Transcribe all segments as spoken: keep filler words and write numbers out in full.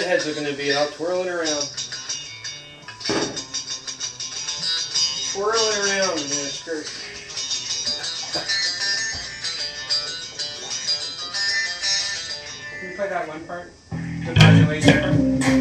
head's looking to be. I'll twirl it around. Twirl it around in a skirt. Can you play that one part? The modulation part?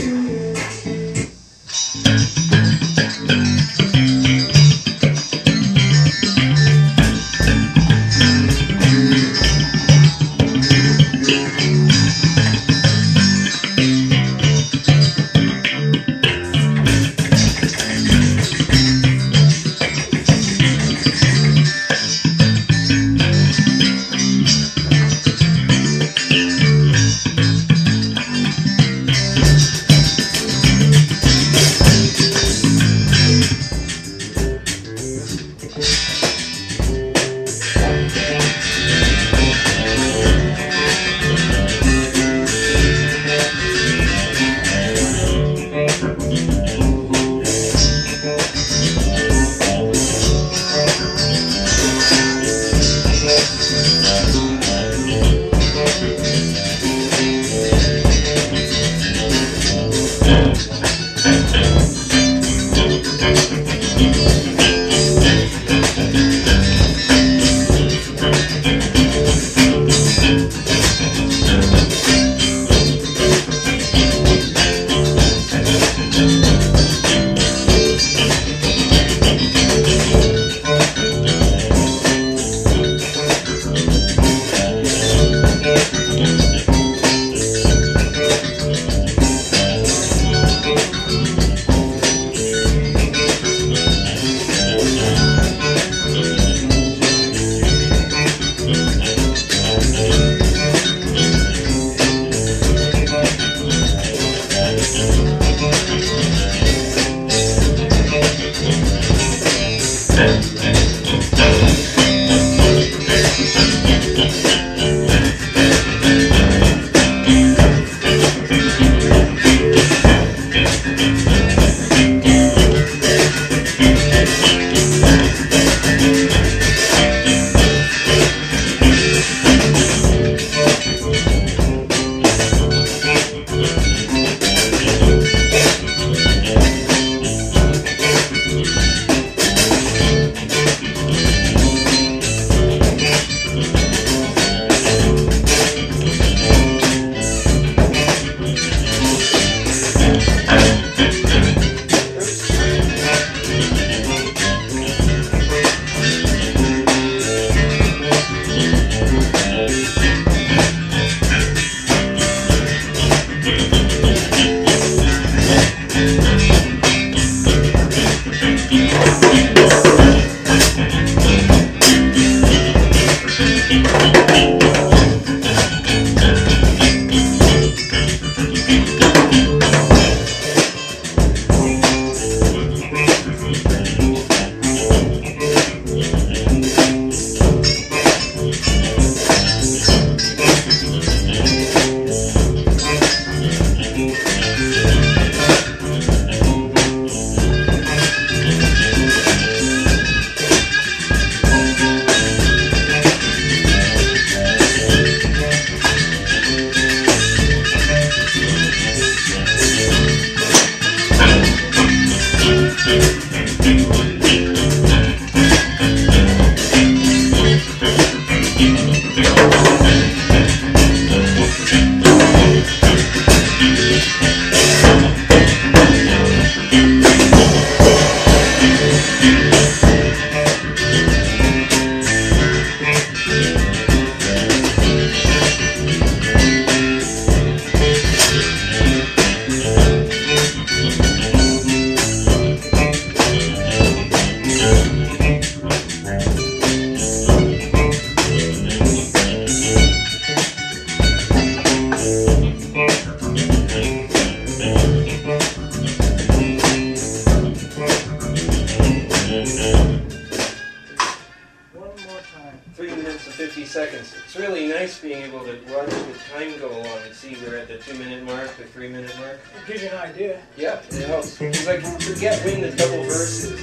fifty seconds. It's really nice being able to watch the time go along and see we're at the two minute mark, the three minute mark. It gives you an idea. Yeah, it helps. It's like, forget when the double verse is.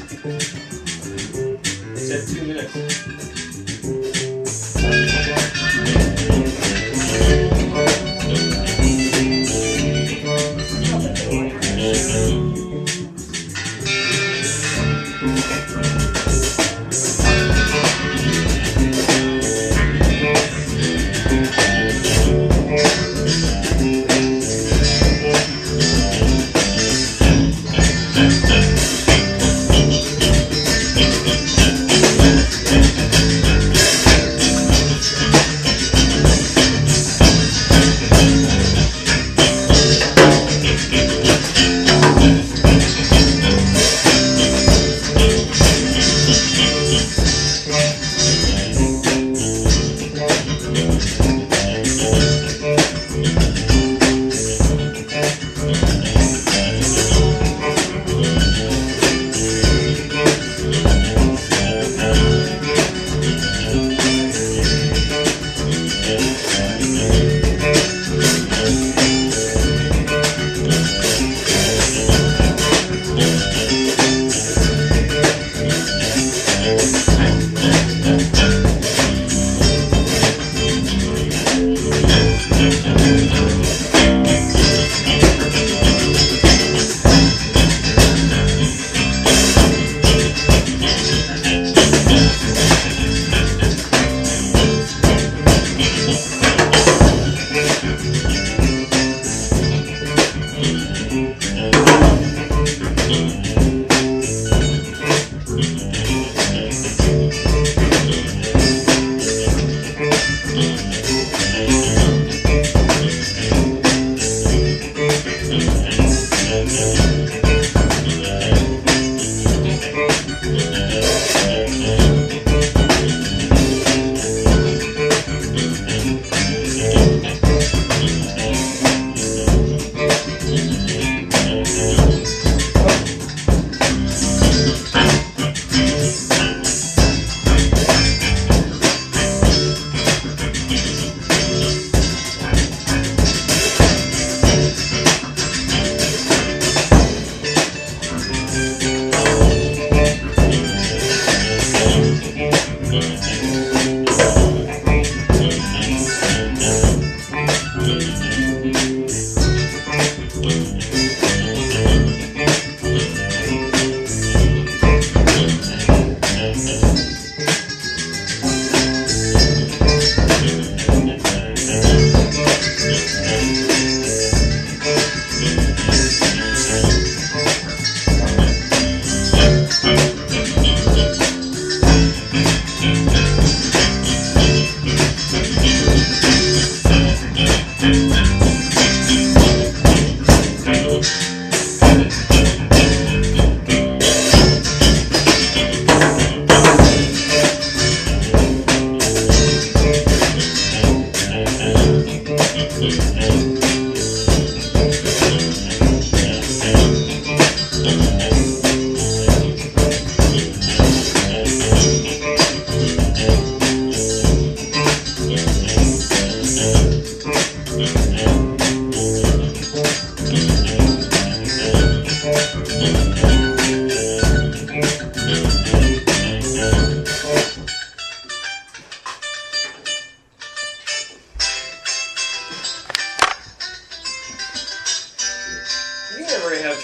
It's at two minutes.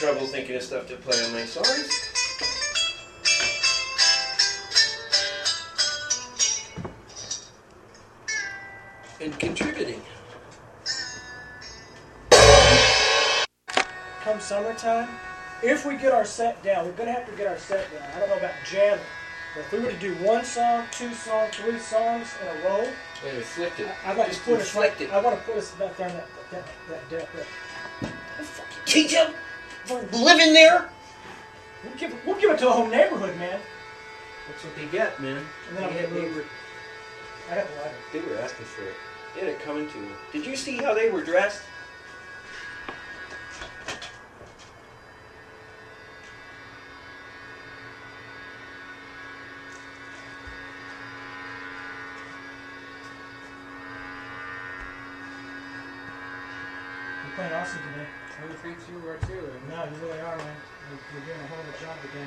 trouble thinking of stuff to play on my songs. And contributing. Come summertime, if we get our set down, we're going to have to get our set down. I don't know about jamming, but if we were to do one song, two songs, three songs in a row, And inflict it. I, I want to Just put us right. inflict it. I want to put us back down that that that deck. Right. Teach him for living there. We'll give it. We'll give it to a whole neighborhood, man. That's what they get, man. And then I'll They, get they moved. were I have the lighter. they were asking for it. They had it coming to them. Did you see how they were dressed? You're playing awesome today. Oh, thanks you are too. No, you really are, man. You're, you're doing a whole good job today.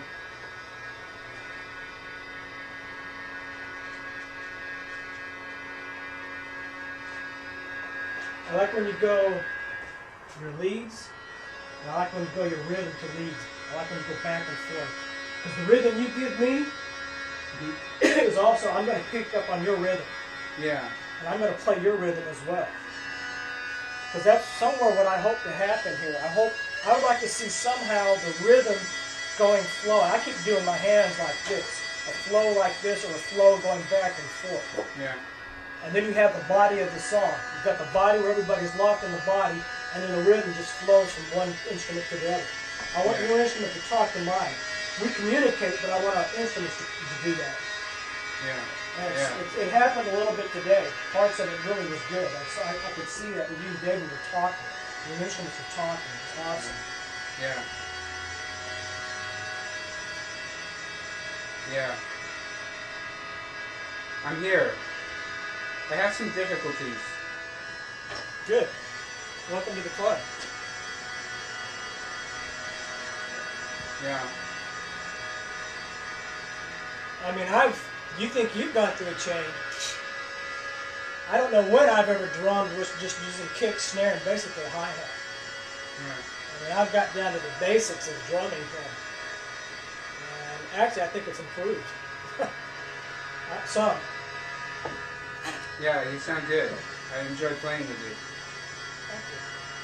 I like when you go your leads, and I like when you go your rhythm to leads. I like when you go back and forth. Because the rhythm you give me is also, I'm going to pick up on your rhythm. Yeah. And I'm going to play your rhythm as well. Because that's somewhere what I hope to happen here. I hope, I would like to see somehow the rhythm going flow. I keep doing my hands like this. A flow like this or a flow going back and forth. Yeah. And then you have the body of the song. You've got the body where everybody's locked in the body, and then the rhythm just flows from one instrument to the other. I want Yeah. your instrument to talk to mine. We communicate, but I want our instruments to, to do that. Yeah. And it's, Yeah. it's, it happened a little bit today. Parts of it really was good. I, saw, I, I could see that when you and David were talking. The instruments were talking. It was awesome. Yeah. Yeah. I'm here. I have some difficulties. Good. Welcome to the club. Yeah. I mean, I've. You think you've gone through a change? I don't know when I've ever drummed with just using kick, snare, and basically a hi-hat. Yeah. I mean, I've got down to the basics of drumming thing. And actually, I think it's improved. Uh, Some. Yeah, you sound good. I enjoy playing with you. Thank you.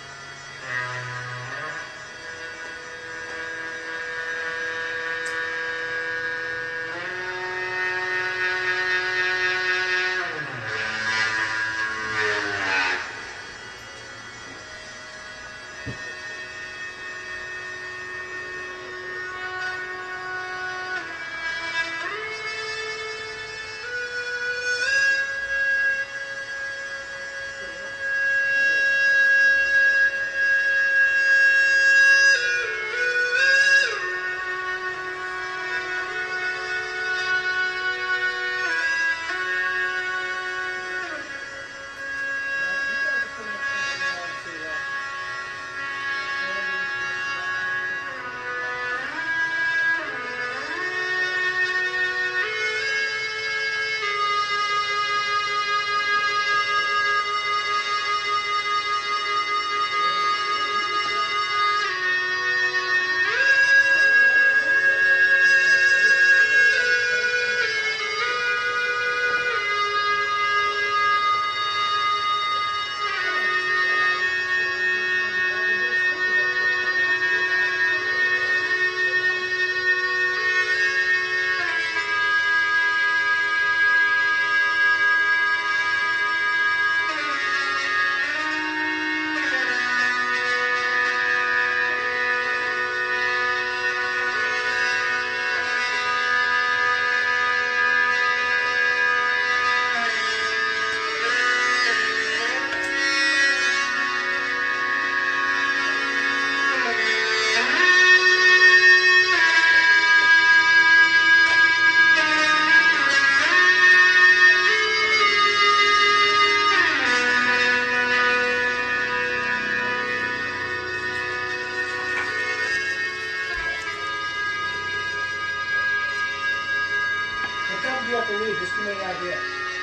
Just give me an idea.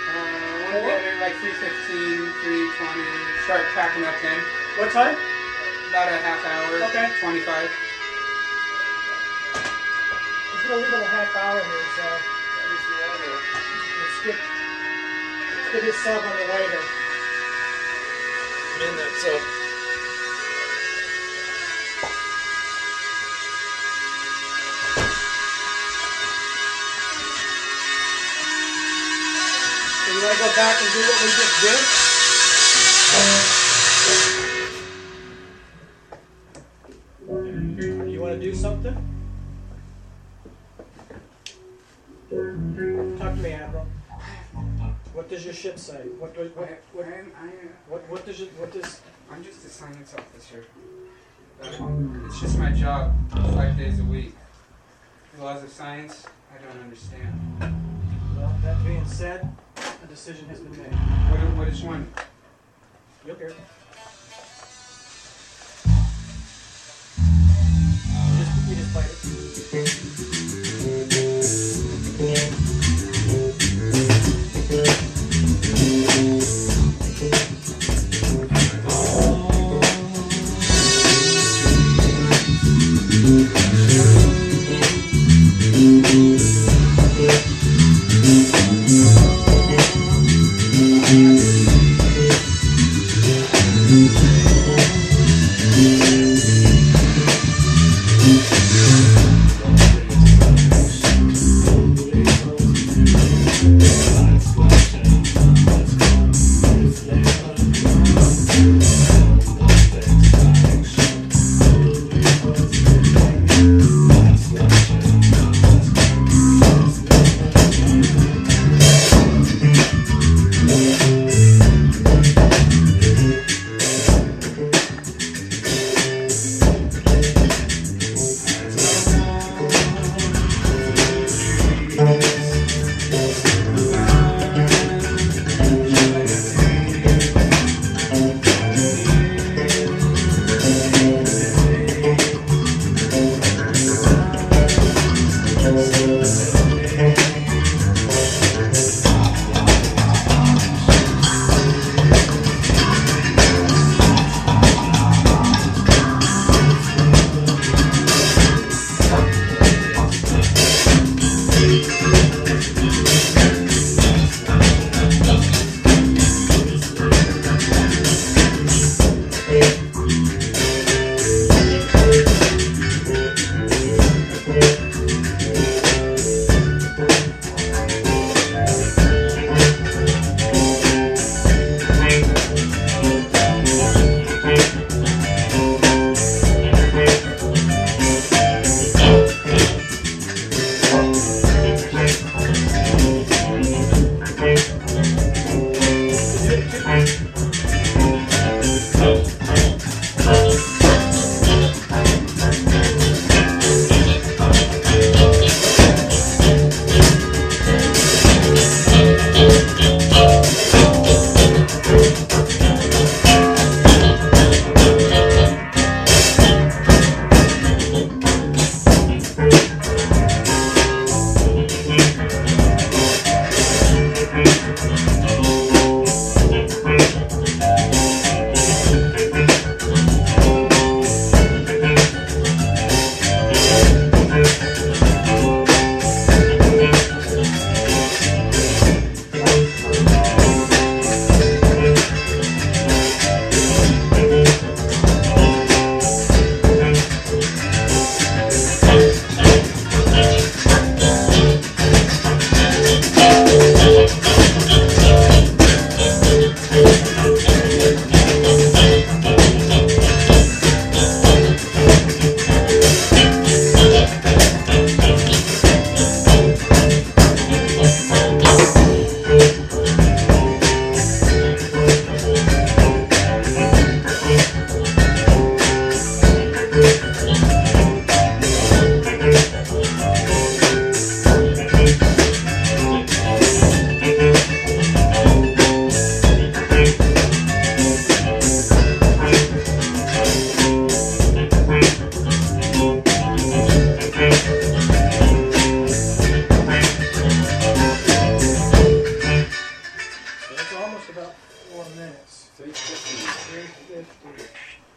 Uh, we'll get in like three fifteen, three twenty. Start packing up then. What time? About a half hour. Okay. twenty-five. gonna leave it a half hour here, so Where's the other? let's get let's get his sub on the waiter. Man, that's up. So you want to go back and do what we just did? You want to do something? Talk to me, Admiral. What does your ship say? What what what what, I am, I am, what, what does it what does I'm just a science officer. Uh, it's just my job, five days a week. The laws of science, I don't understand. well, that being said, a decision has been made. What, what is one? You'll hear. Just, we just played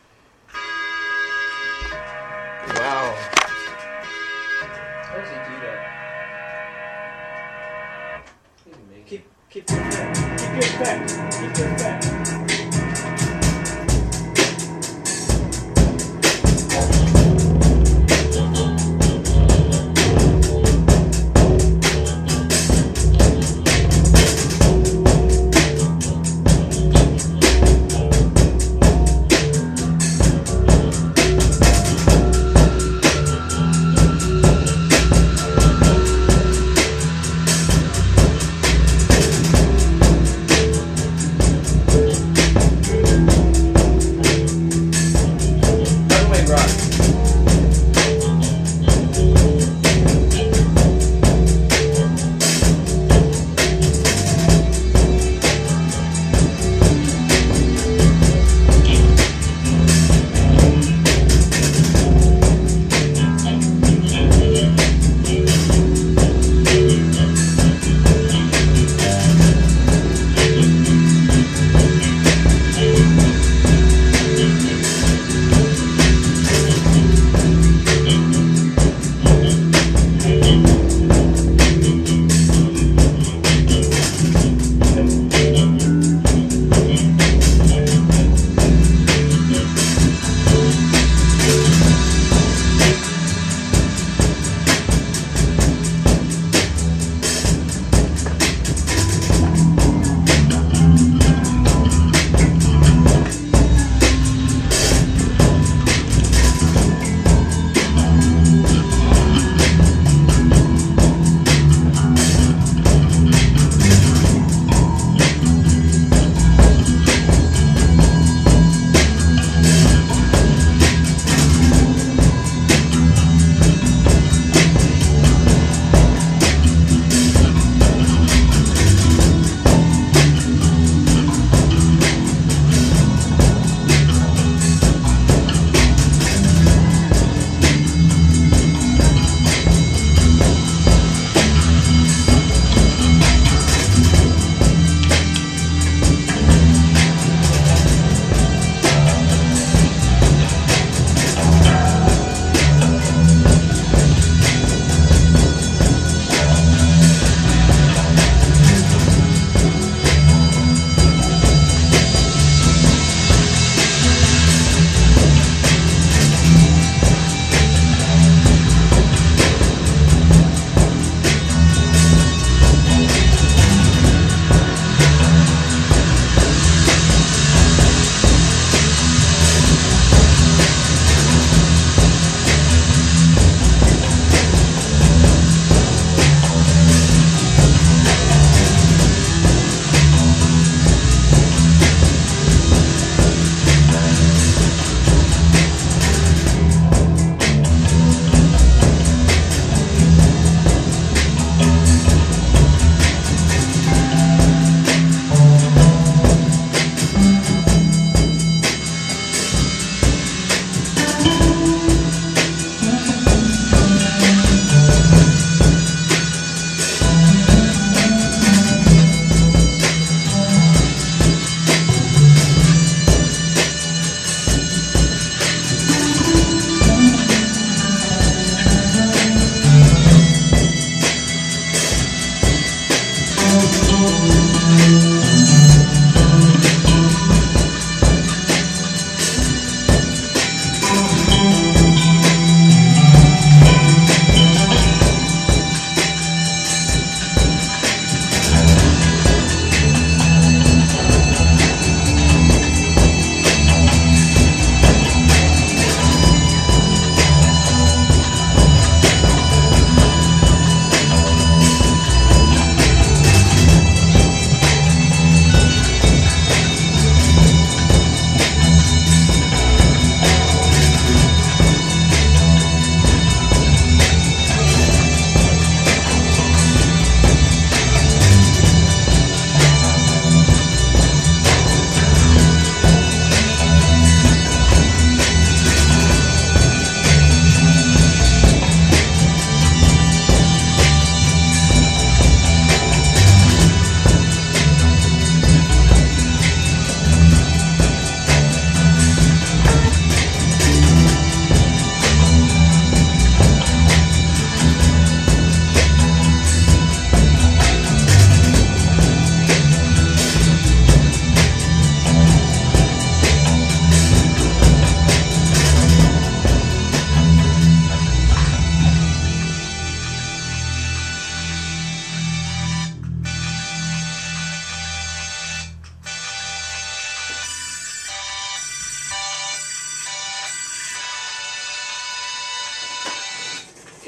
How does he do that? Keep your effect. Keep your effect. Keep your effect.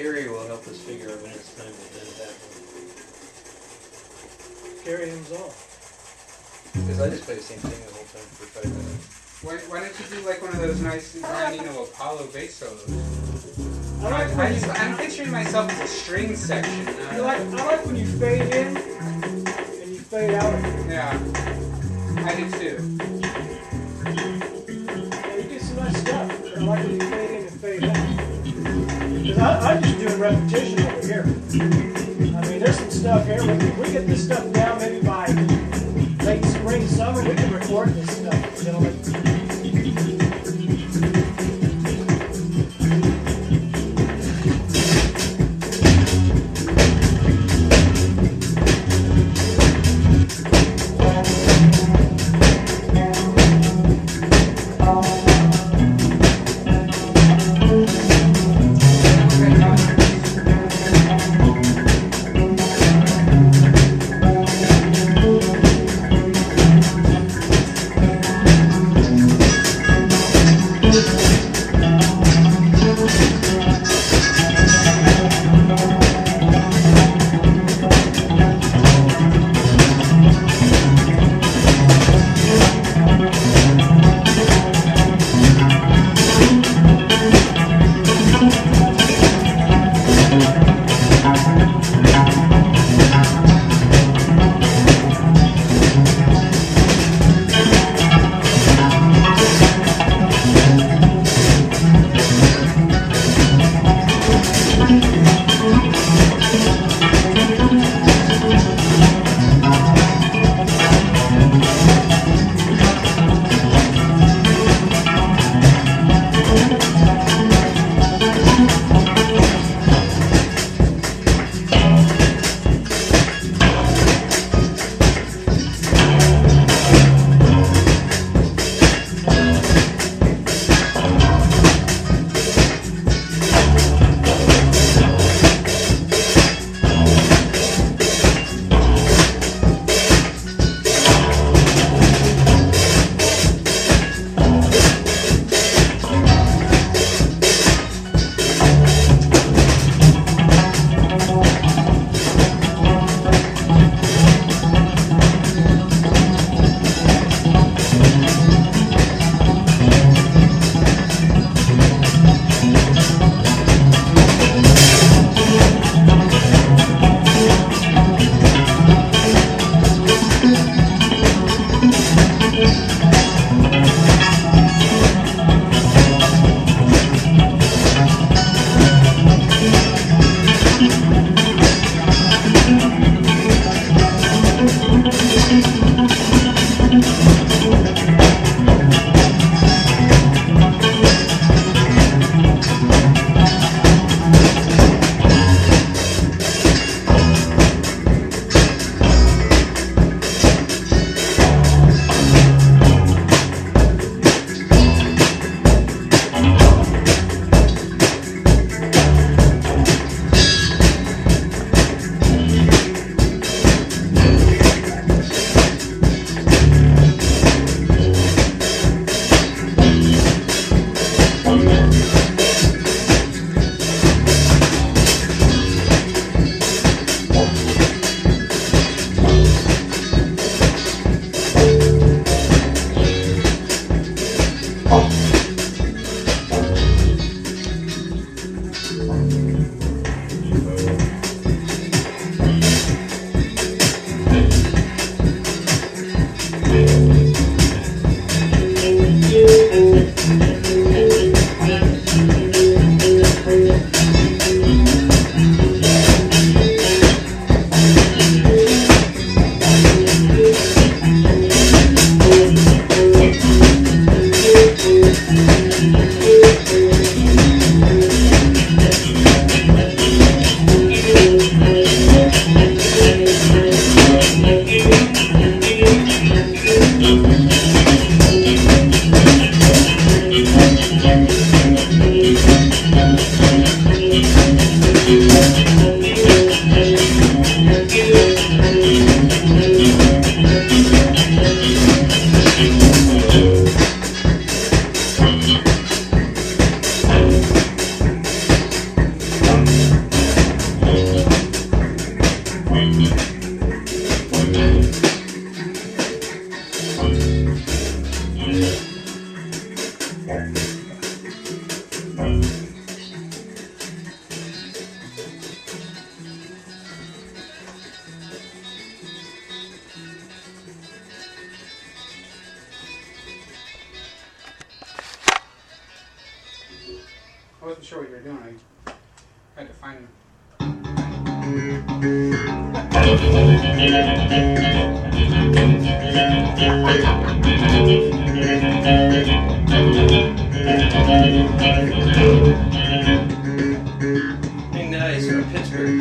Carrie will help us figure out when it's time to end that one. Carry him off. Because I just play the same thing the whole time for five minutes. Why, why don't you do like one of those nice Granino Apollo bass solos? I like I, when I you, just, I'm picturing myself as a string section. I Uh, like, I like when you fade in and you fade out. yeah, I do too. Yeah, you do some nice stuff, but I like when you fade in and fade out. Because I'm just doing repetition over here. I mean, there's some stuff here. We, if we get this stuff down maybe by late spring, summer, we can record this stuff, gentlemen. wasn't sure what you were doing. I had to find. Hey, nice from Pittsburgh.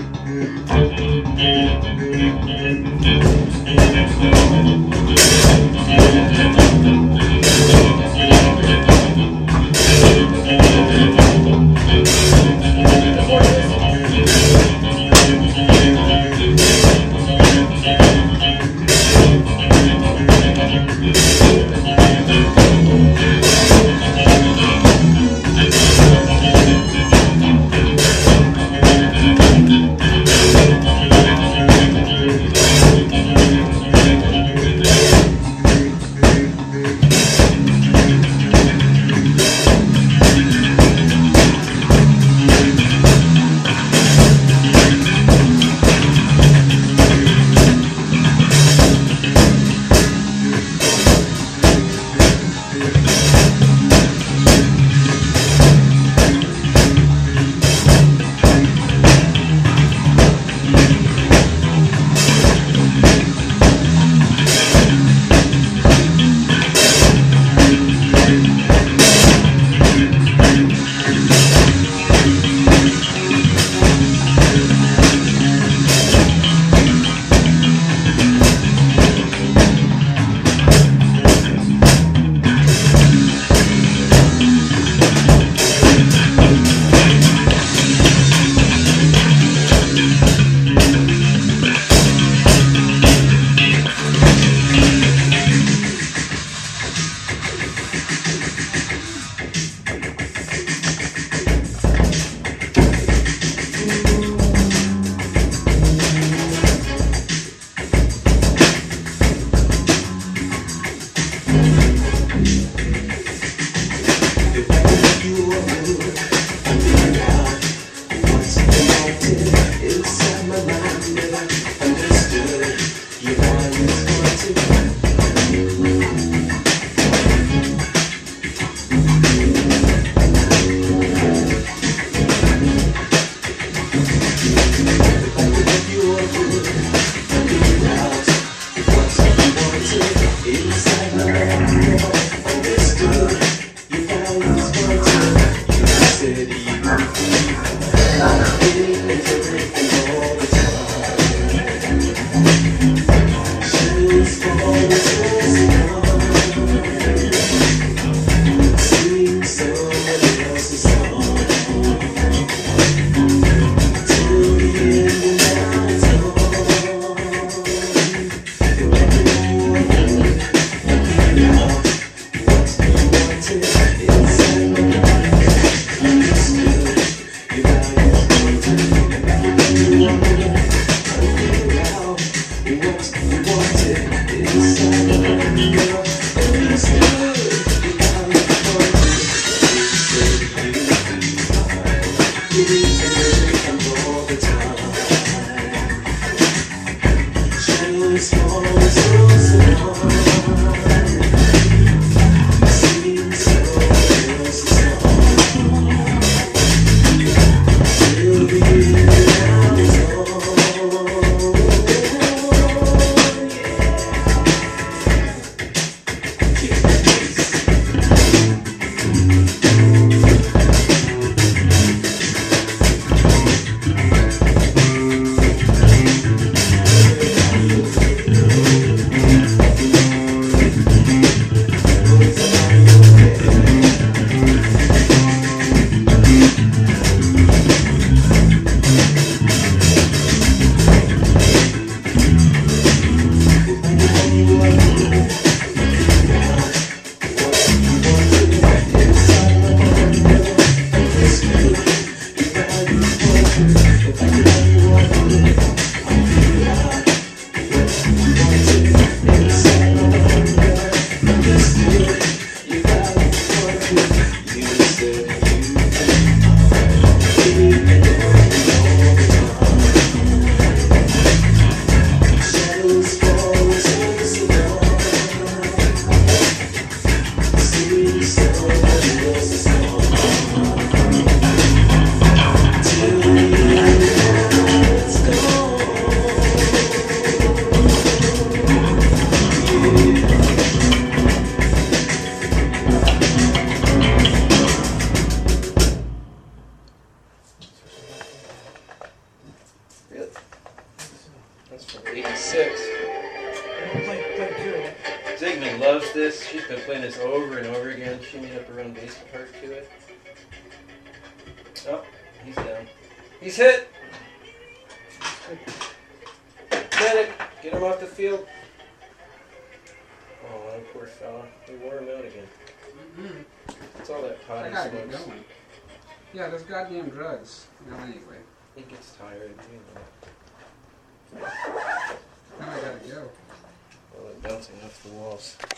loves this. She's been playing this over and over again. She made up her own bass part to it. Oh, he's down. He's hit! Medic! Get him off the field. Oh, that poor fella. We wore him out again. Mm-hmm. It's all that pot I he gotta get smokes. going. Yeah, those goddamn drugs. No, anyway. He gets tired. You know. Now I gotta go. Well, they're bouncing off the walls.